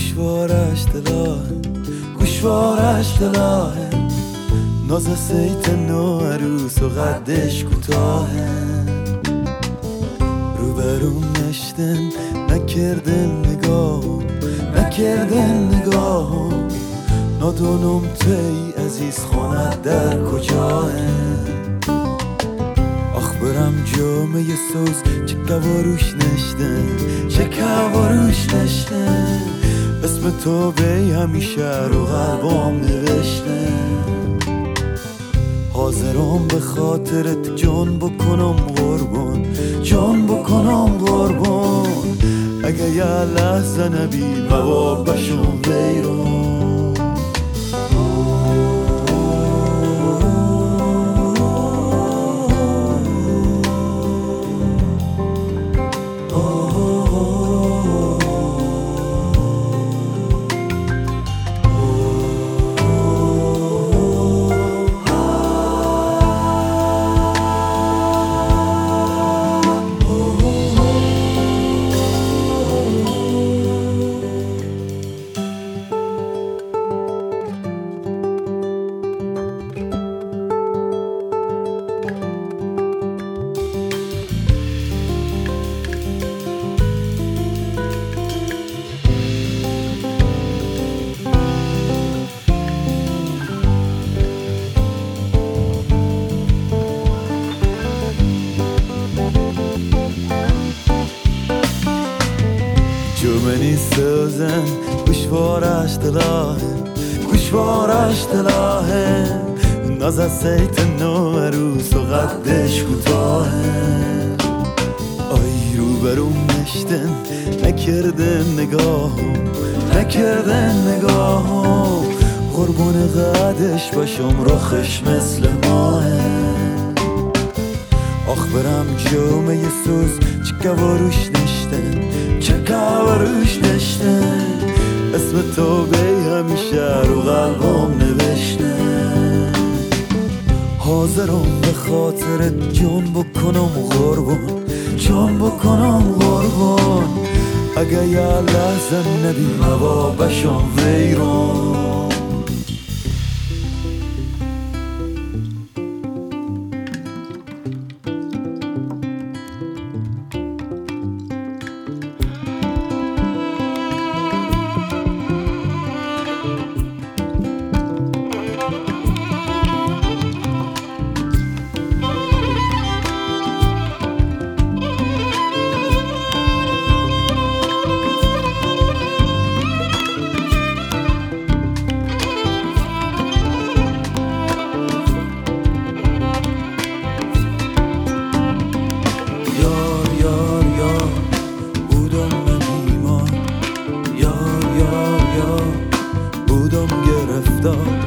گوشوارش دلاهه ناز سیت نو عروس و قدش کوتاهه روبروم نشتن نکردن نگاه نادونم تی عزیز خانت در کجاه آخ برم جامعه سوز چه کواروش نشتن اسم تو بی همیشه رو قلبام نوشته حاضرم به خاطرت جان بکنم قربان اگه یه لحظه نبی موابشم ویرون جومنی سوزن گوشوارش دلاهه ناز سیت نو عروس و قدش کوتاهه آی روبروم نشتن نکردن نگاهم قربون قدش باشم رخش مثل ماهه آخ برم جامعه سوز چه کواروش نشتن اسم تو بی همیشه رو قلبم نوشته حاضرم به خاطرت جان بکنم قربان اگه یه لحظه نبی موابشم ویرون بودم گرفتار